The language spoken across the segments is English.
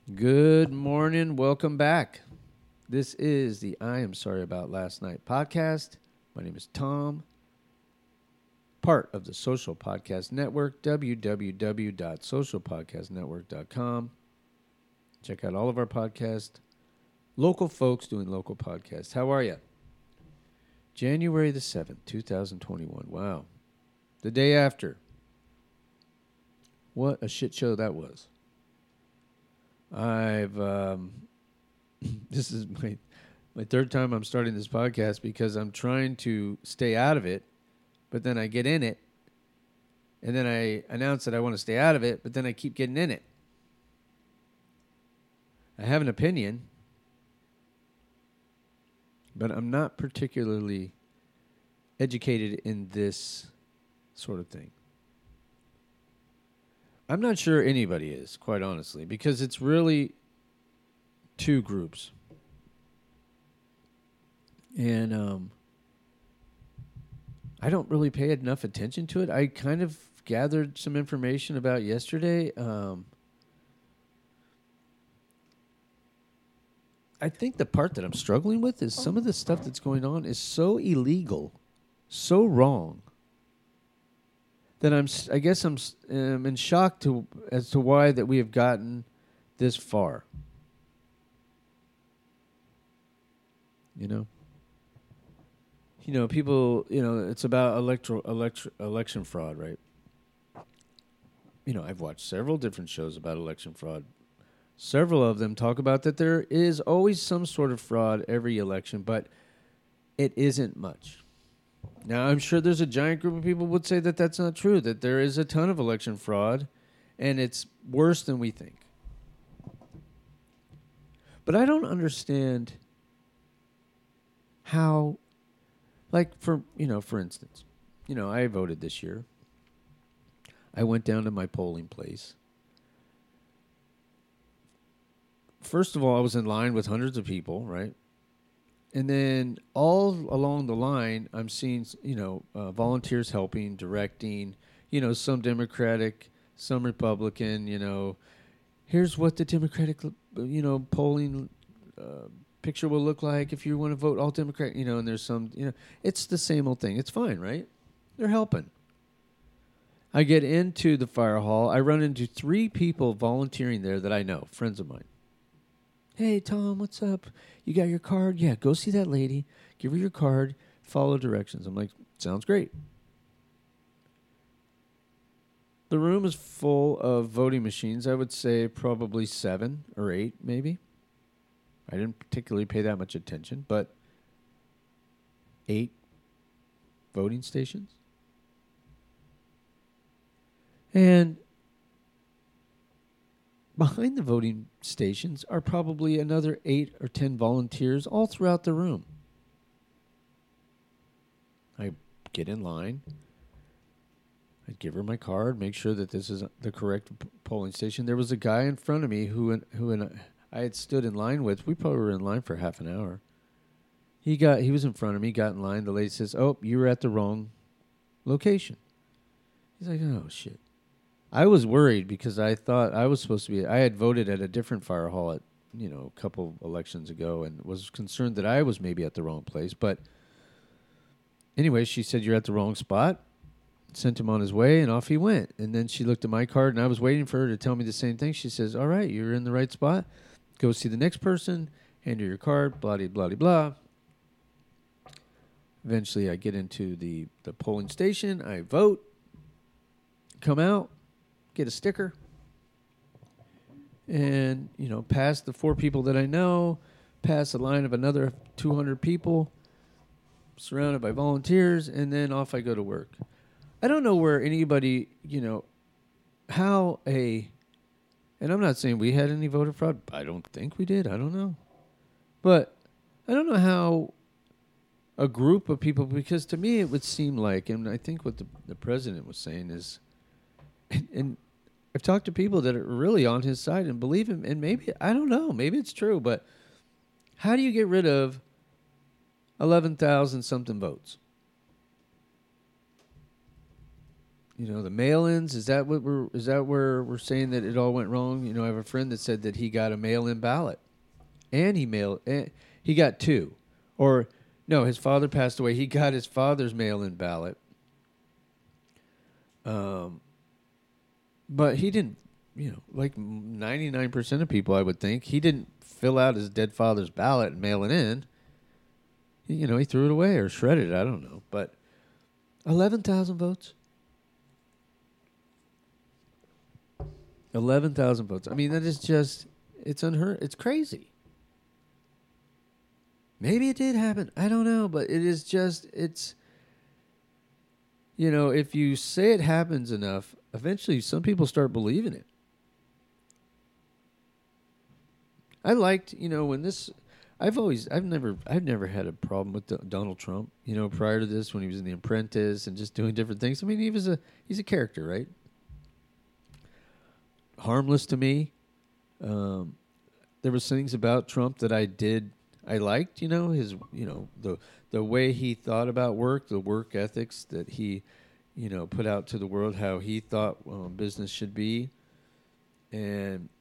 Good morning. Welcome back. This is the I Am Sorry About Last Night podcast. My name is Tom, part of the Social Podcast Network, www.socialpodcastnetwork.com. Check out all of our podcasts. Local folks doing local podcasts. How are you? January the 7th, 2021. Wow. The day after. What a shit show that was. This is my third time I'm starting this podcast because I'm trying to stay out of it, but then I get in it, and then I announce that I want to stay out of it, but then I keep getting in it. I have an opinion, but I'm not particularly educated in this sort of thing. I'm not sure anybody is, quite honestly, because it's really two groups. And I don't really pay enough attention to it. I kind of gathered some information about yesterday. I think the part that I'm struggling with is some of the stuff that's going on is so illegal, so wrong, that I guess I'm in shock as to why that we have gotten this far. People, it's about election fraud, right? I've watched several different shows about election fraud. Several of them talk about that there is always some sort of fraud every election, but it isn't much. Now, I'm sure there's a giant group of people who would say that that's not true, that there is a ton of election fraud, and it's worse than we think. But I don't understand how, for instance, I voted this year. I went down to my polling place. First of all, I was in line with hundreds of people, right? And then all along the line, I'm seeing, volunteers helping, directing, some Democratic, some Republican, here's what the Democratic, polling picture will look like if you want to vote all Democrat, and there's some, it's the same old thing. It's fine, right? They're helping. I get into the fire hall. I run into 3 people volunteering there that I know, friends of mine. Hey, Tom, what's up? You got your card? Yeah, go see that lady. Give her your card. Follow directions. I'm like, sounds great. The room is full of voting machines. I would say probably 7 or 8, maybe. I didn't particularly pay that much attention, but 8 voting stations. And behind the voting stations are probably another 8 or 10 volunteers all throughout the room. I get in line. I give her my card, make sure that this is the correct polling station. There was a guy in front of me who I had stood in line with. We probably were in line for half an hour. He was in front of me, got in line. The lady says, "Oh, you were at the wrong location." He's like, "Oh, shit." I was worried because I thought I was supposed to be. I had voted at a different fire hall at a couple elections ago, and was concerned that I was maybe at the wrong place. But anyway, she said, "You're at the wrong spot." Sent him on his way, and off he went. And then she looked at my card, and I was waiting for her to tell me the same thing. She says, "All right, you're in the right spot. Go see the next person. Hand her your card. Blah blah blah." Eventually, I get into the polling station. I vote. Come out. Get a sticker, and pass the 4 people that I know, pass a line of another 200 people, surrounded by volunteers, and then off I go to work. I don't know where anybody, and I'm not saying we had any voter fraud. I don't think we did. I don't know, but I don't know how a group of people, because to me it would seem like, and I think what the president was saying is, and I've talked to people that are really on his side and believe him, and maybe, I don't know, maybe it's true, but how do you get rid of 11,000 something votes? the mail-ins, is that where we're saying that it all went wrong? I have a friend that said that he got a mail-in ballot, and he got two, or no, his father passed away. He got his father's mail-in ballot, but he didn't. Like 99% of people, I would think, he didn't fill out his dead father's ballot and mail it in. He threw it away or shredded it. I don't know, but 11,000 votes. 11,000 votes. I mean, that is just, it's unheard. It's crazy. Maybe it did happen. I don't know, but it is just, it's, if you say it happens enough, eventually some people start believing it. I liked, when this, I've never had a problem with Donald Trump, prior to this, when he was in The Apprentice and just doing different things. I mean, he's a character, right? Harmless to me. There was things about Trump that I liked, his, the way he thought about work, the work ethics that he, put out to the world, how he thought business should be. And,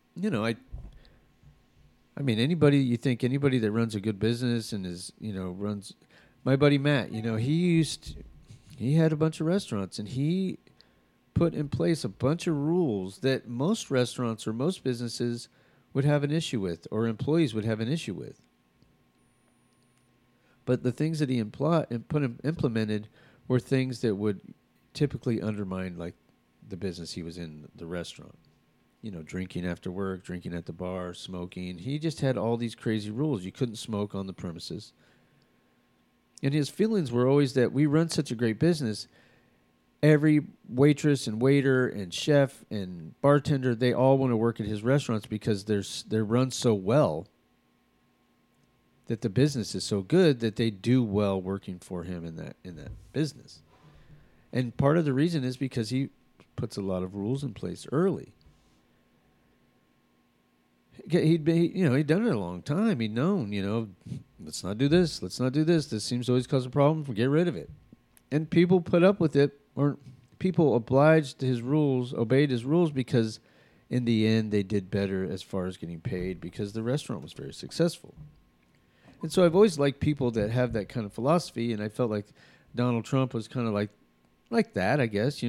anybody that runs a good business and is, runs, my buddy Matt, he had a bunch of restaurants, and he put in place a bunch of rules that most restaurants or most businesses would have an issue with, or employees would have an issue with. But the things that he implemented were things that would typically undermine, like, the business he was in, the restaurant. Drinking after work, drinking at the bar, smoking. He just had all these crazy rules. You couldn't smoke on the premises. And his feelings were always that we run such a great business. Every waitress and waiter and chef and bartender, they all want to work at his restaurants because they're run so well, that the business is so good that they do well working for him in that business. And part of the reason is because he puts a lot of rules in place early. He'd done it a long time. He'd known, let's not do this. Let's not do this. This seems to always cause a problem. Get rid of it. And people put up with it, or people obeyed his rules because in the end they did better as far as getting paid because the restaurant was very successful. And so I've always liked people that have that kind of philosophy, and I felt like Donald Trump was kind of like that, I guess,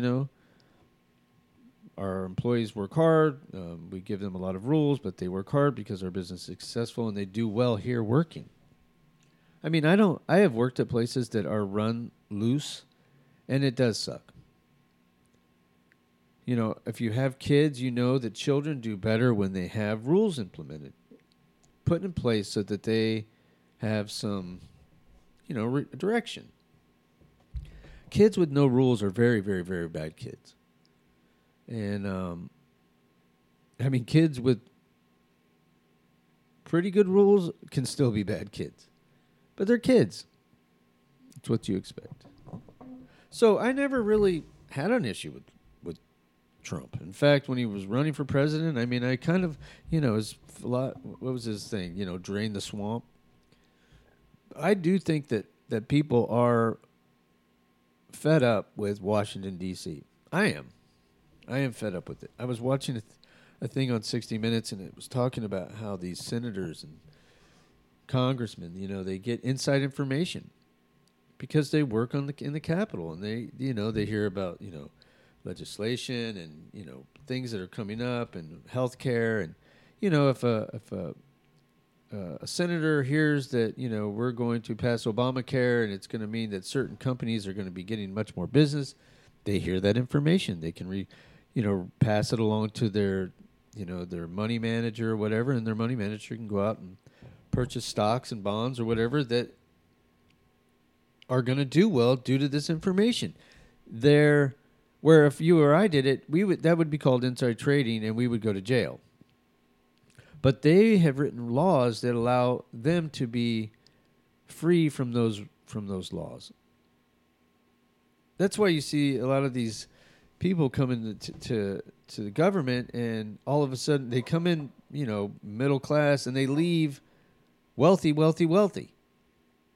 Our employees work hard. We give them a lot of rules, but they work hard because our business is successful and they do well here working. I mean, I have worked at places that are run loose, and it does suck. If you have kids, that children do better when they have rules implemented, put in place so that they have some, direction. Kids with no rules are very, very, very bad kids. And, kids with pretty good rules can still be bad kids. But they're kids. It's what you expect. So I never really had an issue with Trump. In fact, when he was running for president, I kind of, what was his thing? Drain the swamp. I do think that people are fed up with Washington, D.C. I am fed up with it. I was watching a thing on 60 Minutes, and it was talking about how these senators and congressmen, they get inside information because they work in the Capitol, and they hear about, legislation and, things that are coming up and health care. And, if a senator hears that, we're going to pass Obamacare and it's going to mean that certain companies are going to be getting much more business, they hear that information. They can pass it along to their money manager or whatever, and their money manager can go out and purchase stocks and bonds or whatever that are going to do well due to this information. Where if you or I did it, that would be called inside trading, and we would go to jail. But they have written laws that allow them to be free from those laws. That's why you see a lot of these people come into to the government, and all of a sudden they come in, middle class, and they leave wealthy.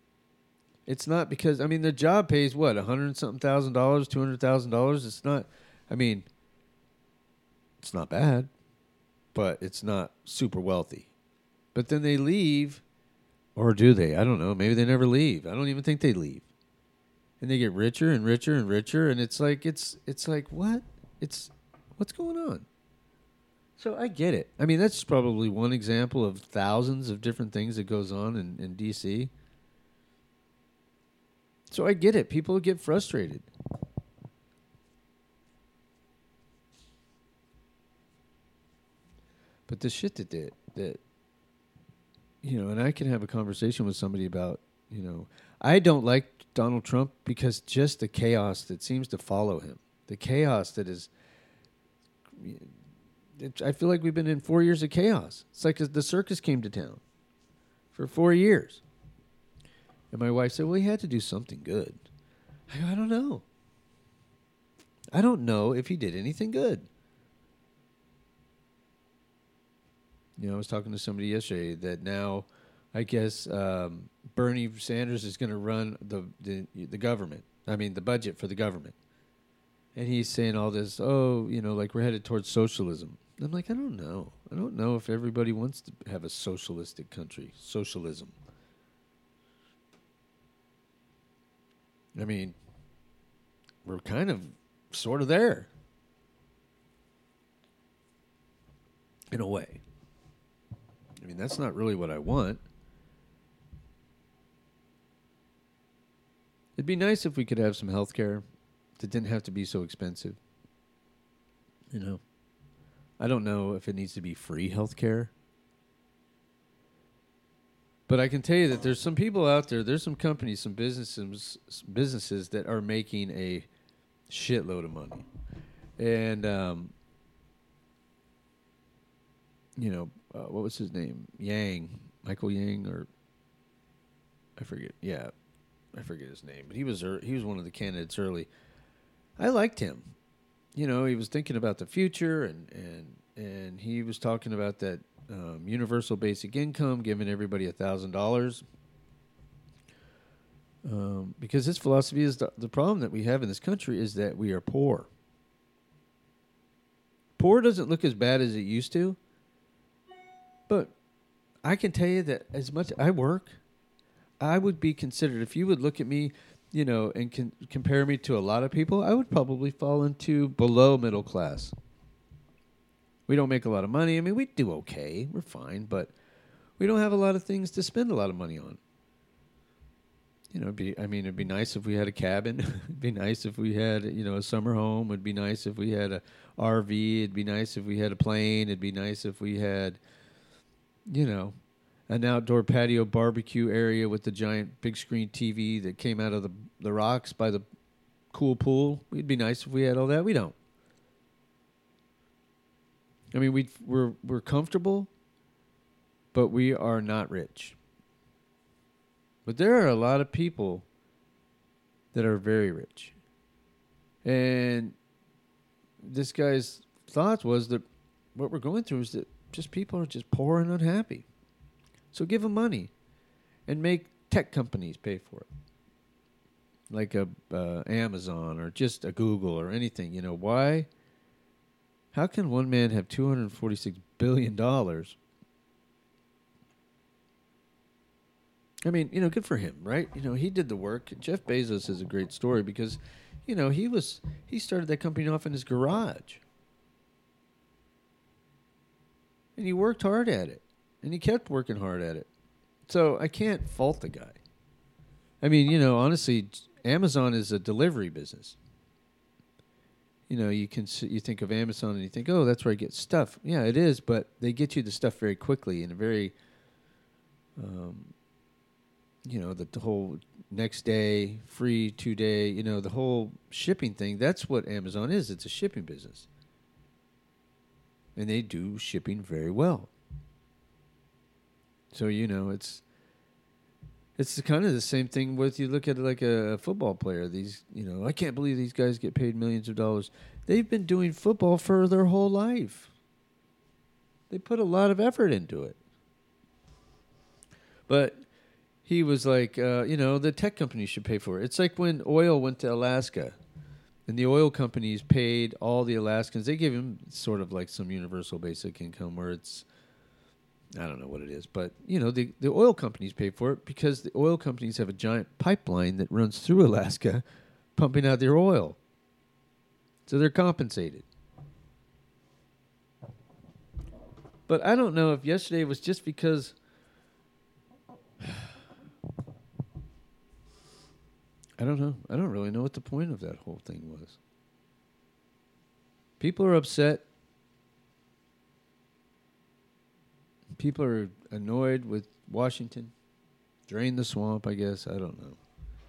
It's not because, the job pays what, $100,000-something, $200,000. It's not. I mean, it's not bad, but it's not super wealthy. But then they leave, or do they? I don't know. Maybe they never leave. I don't even think they leave. And they get richer and richer and richer, and it's like what? What's going on? So I get it. I mean, that's probably one example of thousands of different things that goes on in DC. So I get it. People get frustrated. But the shit that and I can have a conversation with somebody about, I don't like Donald Trump because just the chaos that seems to follow him. The chaos that is, I feel like we've been in 4 years of chaos. It's like the circus came to town for 4 years. And my wife said, well, he had to do something good. I go, I don't know. I don't know if he did anything good. I was talking to somebody yesterday that now, I guess, Bernie Sanders is going to run the government. I mean, the budget for the government. And he's saying all this, like we're headed towards socialism. I'm like, I don't know. I don't know if everybody wants to have a socialistic country. Socialism. I mean, we're kind of sort of there. In a way. I mean, that's not really what I want. It'd be nice if we could have some health care that didn't have to be so expensive. I don't know if it needs to be free health care. But I can tell you that there's some people out there, there's some companies, some businesses that are making a shitload of money. And, what was his name? Michael Yang, or I forget. Yeah, I forget his name. But he was one of the candidates early. I liked him. He was thinking about the future, and he was talking about that universal basic income, giving everybody $1,000. Because his philosophy is the problem that we have in this country is that we are poor. Poor doesn't look as bad as it used to. But I can tell you that as much I work, I would be considered, if you would look at me, and compare me to a lot of people, I would probably fall into below middle class. We don't make a lot of money. I mean, we do okay. We're fine, but we don't have a lot of things to spend a lot of money on. It'd be nice if we had a cabin. It'd be nice if we had, a summer home. It'd be nice if we had a RV. It'd be nice if we had a plane. It'd be nice if we had, an outdoor patio barbecue area with the giant big screen TV that came out of the rocks by the cool pool. It'd be nice if we had all that. We don't. I mean, we're comfortable, but we are not rich. But there are a lot of people that are very rich. And this guy's thoughts was that what we're going through is that just people are just poor and unhappy. So give them money and make tech companies pay for it. Like a Amazon or just a Google or anything. Why? How can one man have $246 billion? I mean, good for him, right? He did the work. Jeff Bezos is a great story because, he started that company off in his garage. And he worked hard at it. And he kept working hard at it. So I can't fault the guy. I mean, honestly, Amazon is a delivery business. You think of Amazon and you think, oh, that's where I get stuff. Yeah, it is, but they get you the stuff very quickly in a very, the whole next day, free 2-day, the whole shipping thing. That's what Amazon is. It's a shipping business. And they do shipping very well. So, it's kind of the same thing with you look at like a football player. These, I can't believe these guys get paid millions of dollars. They've been doing football for their whole life. They put a lot of effort into it. But he was like, the tech companies should pay for it. It's like when oil went to Alaska. And the oil companies paid all the Alaskans. They gave them sort of like some universal basic income where it's, I don't know what it is, but the oil companies pay for it because the oil companies have a giant pipeline that runs through Alaska, pumping out their oil. So they're compensated. But I don't know if yesterday was just because I don't know. I don't really know what the point of that whole thing was. People are upset. People are annoyed with Washington. Drain the swamp, I guess. I don't know.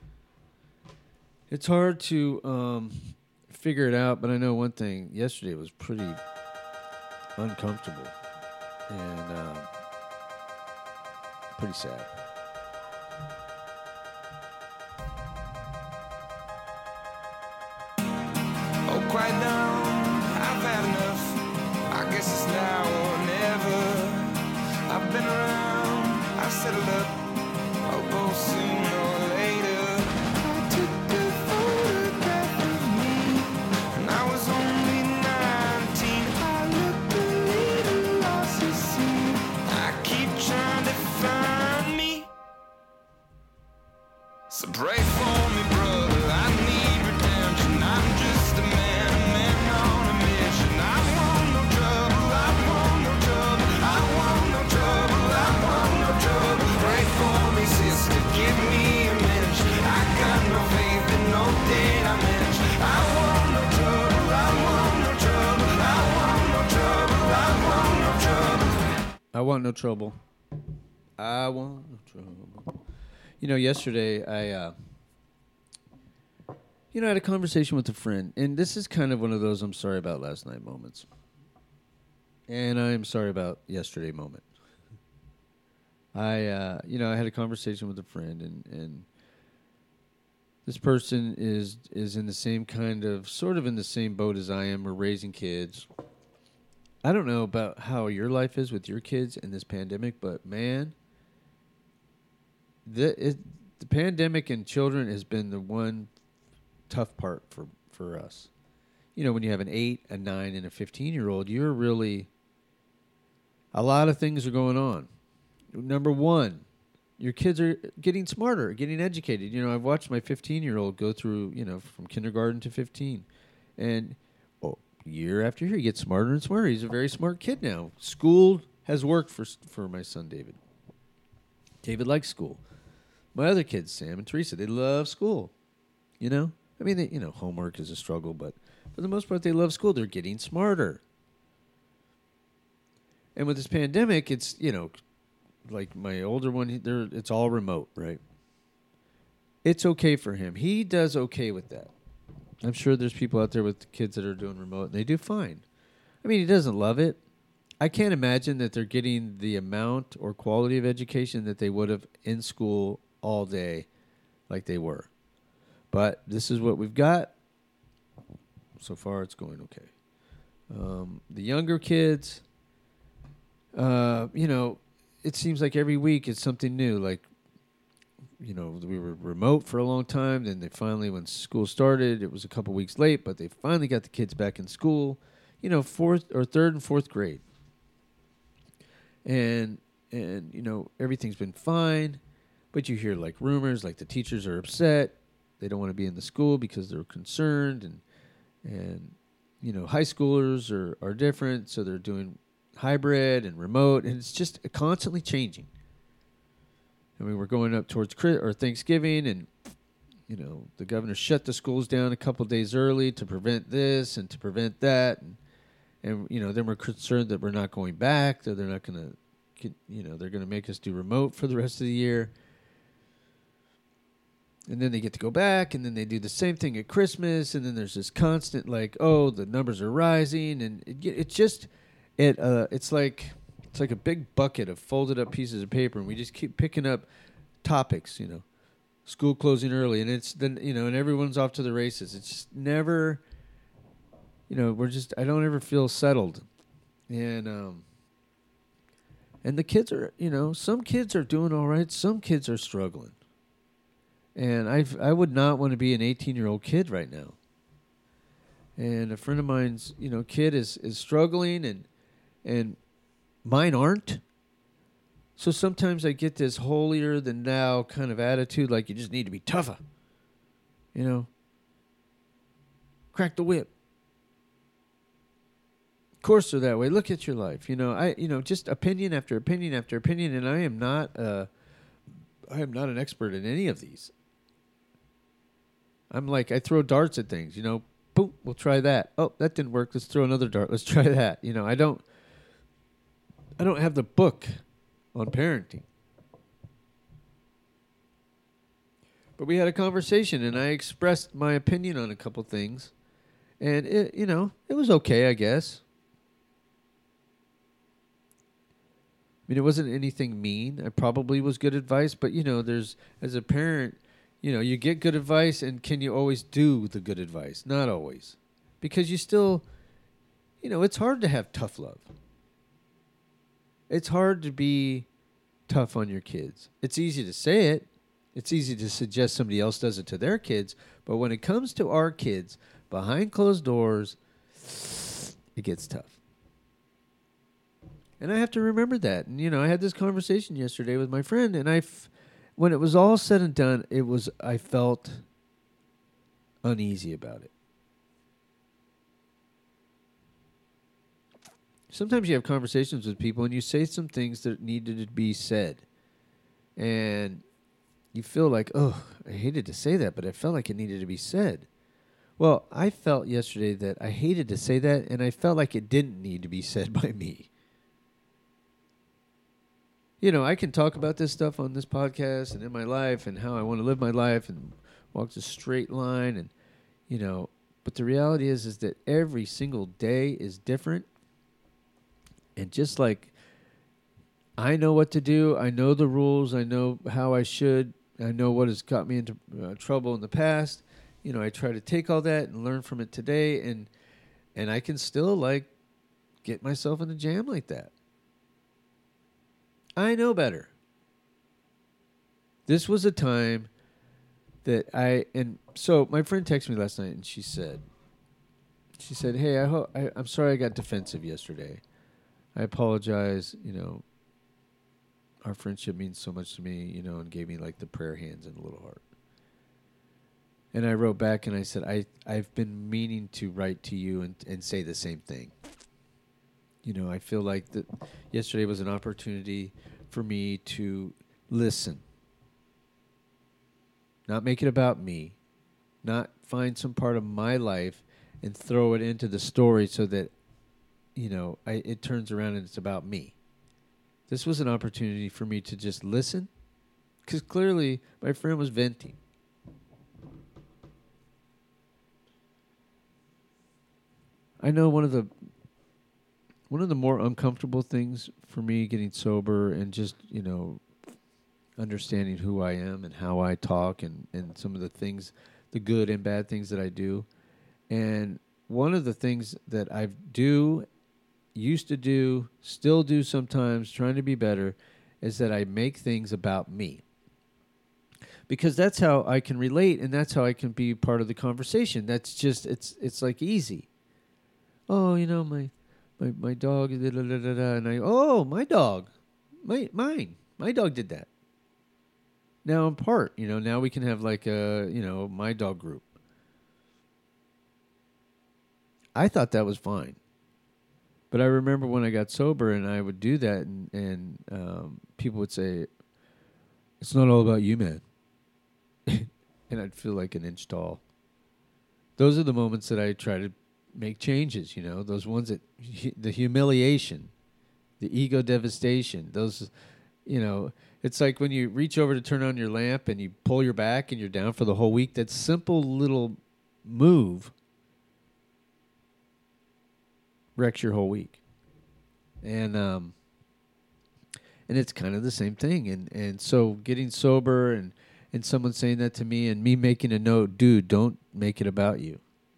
It's hard to figure it out, but I know one thing. Yesterday was pretty uncomfortable and pretty sad. Oh, quiet down. I've had enough. I guess it's now or never. I've been around. I've settled up. I'll go sooner or later. I took a photograph of me, and I was only 19. I looked a little lost to see. I keep trying to find me. So pray for me, brother. I need redemption. I'm just a man on a mission. I want no trouble. I want no trouble. I want no trouble. I want no trouble. Pray for me, sister. Give me a minute. I got no faith in no dimension. I want no trouble. I want no trouble. I want no trouble. I want no trouble. I want no trouble. I want no trouble. Yesterday I had a conversation with a friend, and this is kind of one of those I'm sorry about last night moments. And I'm sorry about yesterday moment. I had a conversation with a friend, and this person is in the same sort of in the same boat as I am. We're raising kids. I don't know about how your life is with your kids in this pandemic, but man, the pandemic and children has been the one tough part for us. When you have an 8, a 9, and a 15-year-old, you're really, a lot of things are going on. Number one, your kids are getting smarter, getting educated. I've watched my 15-year-old go through, from kindergarten to 15. And year after year, he gets smarter and smarter. He's a very smart kid now. School has worked for my son, David. David likes school. My other kids, Sam and Teresa, they love school. Homework is a struggle, but for the most part, they love school. They're getting smarter. And with this pandemic, it's, like my older one, it's all remote, right? It's okay for him. He does okay with that. I'm sure there's people out there with kids that are doing remote, and they do fine. I mean, he doesn't love it. I can't imagine that they're getting the amount or quality of education that they would have in school all day like they were. But this is what we've got. So far, it's going okay. The younger kids, it seems like every week it's something new. Like, we were remote for a long time. Then they finally, when school started, it was a couple weeks late, but they finally got the kids back in school, third and fourth grade. And everything's been fine. But you hear like rumors, like the teachers are upset. They don't want to be in the school because they're concerned. And high schoolers are different. So they're doing hybrid and remote. And it's just constantly changing. I mean, we're going up towards Thanksgiving. And, the governor shut the schools down a couple days early to prevent this and to prevent that. And then we're concerned that we're not going back. That they're not going to, they're going to make us do remote for the rest of the year. And then they get to go back, and then they do the same thing at Christmas, and then there's this constant, like, the numbers are rising, and it's like a big bucket of folded up pieces of paper, and we just keep picking up topics, school closing early, and it's then and everyone's off to the races. It's just never, I don't ever feel settled, and the kids are, some kids are doing all right, some kids are struggling. And I would not want to be an 18-year-old kid right now. and a friend of mine's, kid is struggling, and mine aren't. So sometimes I get this holier than thou kind of attitude, like you just need to be tougher. Crack the whip. Of course they're that way. Look at your life. Just opinion after opinion after opinion, and I am not an expert in any of these. I'm like, I throw darts at things, boom, we'll try that. Oh, that didn't work. Let's throw another dart. Let's try that. I don't have the book on parenting. But we had a conversation, and I expressed my opinion on a couple things, and it was okay, I guess. I mean, it wasn't anything mean. It probably was good advice, but there's, as a parent, you get good advice, and can you always do the good advice? Not always, because you still, it's hard to have tough love. It's hard to be tough on your kids. It's easy to say it. It's easy to suggest somebody else does it to their kids. But when it comes to our kids, behind closed doors, it gets tough. And I have to remember that. And, I had this conversation yesterday with my friend, and when it was all said and done, I felt uneasy about it. Sometimes you have conversations with people and you say some things that needed to be said. And you feel like, oh, I hated to say that, but I felt like it needed to be said. Well, I felt yesterday that I hated to say that, and I felt like it didn't need to be said by me. I can talk about this stuff on this podcast and in my life and how I want to live my life and walk the straight line. And, but the reality is that every single day is different. And just like I know what to do, I know the rules, I know how I should, I know what has got me into trouble in the past. I try to take all that and learn from it today, and I can still get myself in a jam like that. I know better. This was a time that so my friend texted me last night, and she said, "Hey, I'm sorry I got defensive yesterday. I apologize, our friendship means so much to me, and gave me the prayer hands and a little heart." And I wrote back and I said, I've been meaning to write to you and say the same thing. I feel like that yesterday was an opportunity for me to listen. Not make it about me. Not find some part of my life and throw it into the story so that, it turns around and it's about me. This was an opportunity for me to just listen, because clearly my friend was venting. I know one of the more uncomfortable things for me getting sober and just, understanding who I am and how I talk and some of the things, the good and bad things that I do. And one of the things that I used to do, still do sometimes, trying to be better, is that I make things about me. Because that's how I can relate, and that's how I can be part of the conversation. That's just, it's easy. Oh, my dog, da, da, da, da, da, and my dog, my dog did that. Now I'm part, now we can have my dog group. I thought that was fine. But I remember when I got sober and I would do that, and people would say, "It's not all about you, man." And I'd feel like an inch tall. Those are the moments that I try to make changes, those ones that, the humiliation, the ego devastation, those, it's like when you reach over to turn on your lamp and you pull your back and you're down for the whole week. That simple little move wrecks your whole week. And it's kind of the same thing. And so getting sober and someone saying that to me and me making a note, dude, don't make it about you.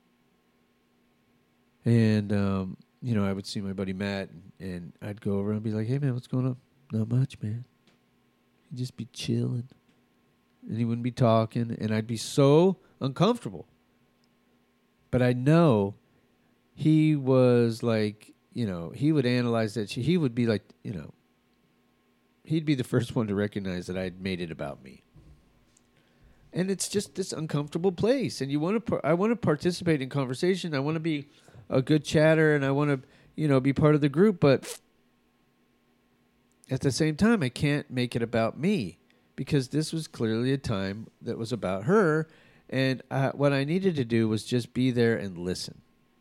And, I would see my buddy Matt and I'd go over and be like, "Hey man, what's going on?" "Not much, man." He'd just be chilling and he wouldn't be talking and I'd be so uncomfortable. But I know he was like, he would analyze that. He would be like, he'd be the first one to recognize that I'd made it about me. And it's just this uncomfortable place. And I want to participate in conversation. I want to be a good chatter, and I want to, be part of the group. But at the same time, I can't make it about me, because this was clearly a time that was about her. And what I needed to do was just be there and listen.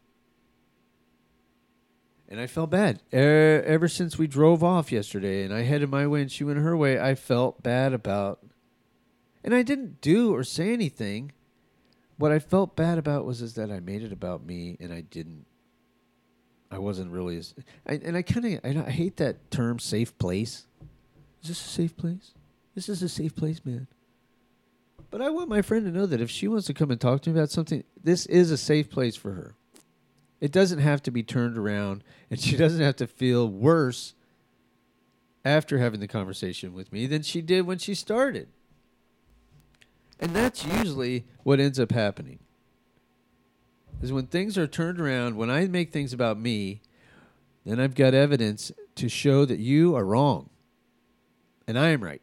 And I felt bad. Ever since we drove off yesterday and I headed my way and she went her way, I felt bad about... And I didn't do or say anything. What I felt bad about was that I made it about me, and I wasn't really... I hate that term, safe place. Is this a safe place? This is a safe place, man. But I want my friend to know that if she wants to come and talk to me about something, this is a safe place for her. It doesn't have to be turned around, and she doesn't have to feel worse after having the conversation with me than she did when she started. And that's usually what ends up happening. Is when things are turned around, when I make things about me, then I've got evidence to show that you are wrong and I am right.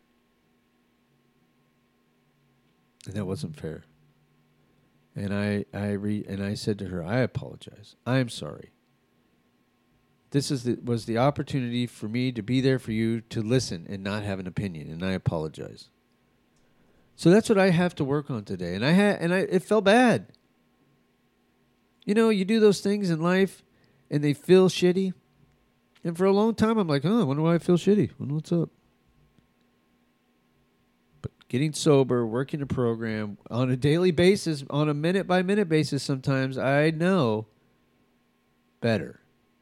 And that wasn't fair. And I said to her, I apologize. I'm sorry. This was the opportunity for me to be there for you to listen and not have an opinion, and I apologize. So that's what I have to work on today. And it felt bad. You do those things in life and they feel shitty. And for a long time I'm like, I wonder why I feel shitty. I wonder what's up. Getting sober, working a program on a daily basis, on a minute-by-minute basis sometimes, I know better.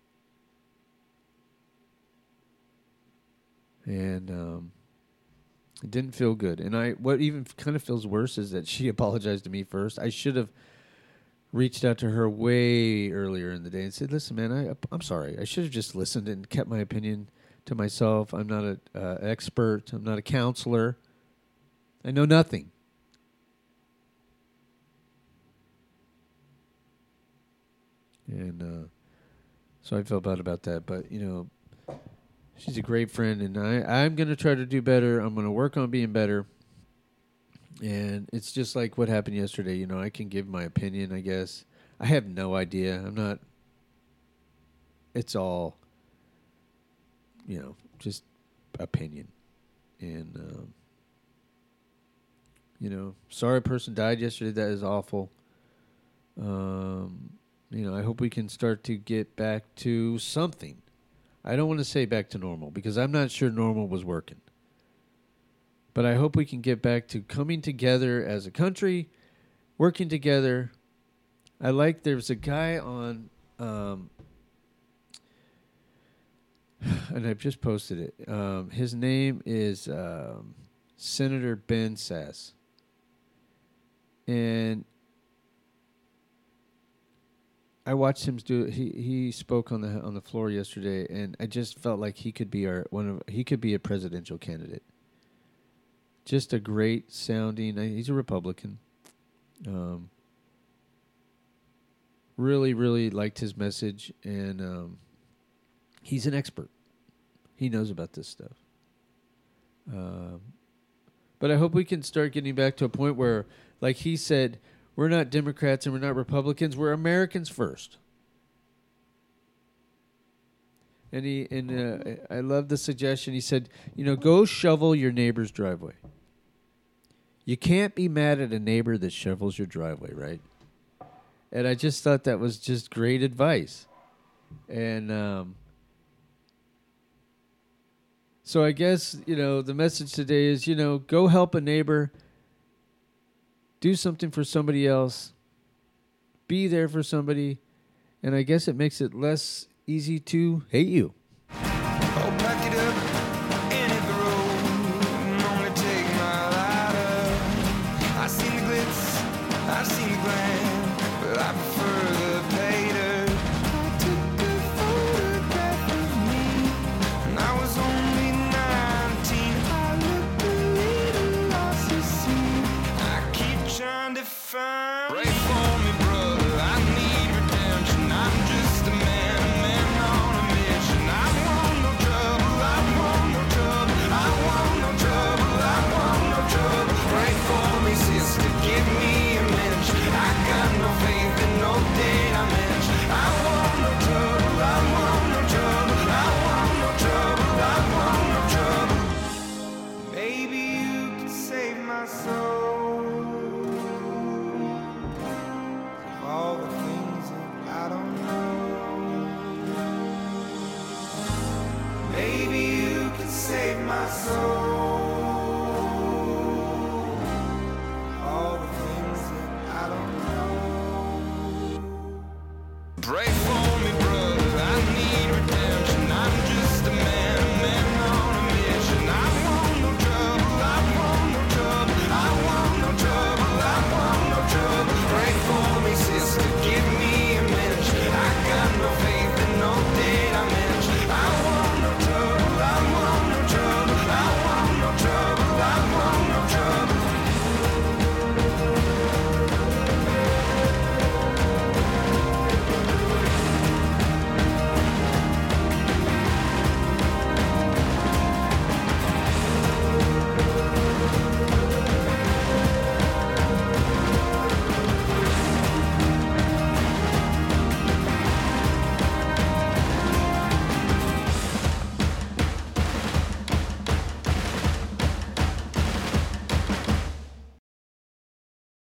And it didn't feel good. And what even kind of feels worse is that she apologized to me first. I should have reached out to her way earlier in the day and said, listen, man, I'm sorry. I should have just listened and kept my opinion to myself. I'm not an expert. I'm not a counselor. I know nothing. And so I felt bad about that. But, she's a great friend, and I'm going to try to do better. I'm going to work on being better. And it's just like what happened yesterday. I can give my opinion, I guess. I have no idea. I'm not... It's all, just opinion. And... sorry a person died yesterday. That is awful. I hope we can start to get back to something. I don't want to say back to normal because I'm not sure normal was working. But I hope we can get back to coming together as a country, working together. There's a guy on, and I've just posted it. His name is Senator Ben Sasse. And I watched him do it. He spoke on the floor yesterday, and I just felt like he could be he could be a presidential candidate. Just a great sounding. He's a Republican. Really, really liked his message, and he's an expert. He knows about this stuff. But I hope we can start getting back to a point where, like he said, we're not Democrats and we're not Republicans. We're Americans first. And I love the suggestion. He said, go shovel your neighbor's driveway. You can't be mad at a neighbor that shovels your driveway, right? And I just thought that was just great advice. And so I guess, the message today is, go help a neighbor. Do something for somebody else. Be there for somebody. And I guess it makes it less easy to hate you. Oh, pack it up and hit the road. And only take my lighter. I seen the glitz, I seen the glam, but I prefer the pay dirt. I took a photograph of me, and I was only 19. I looked a little lost to see. I keep trying to find. Pray for me, brother. I need redemption. I'm just my soul.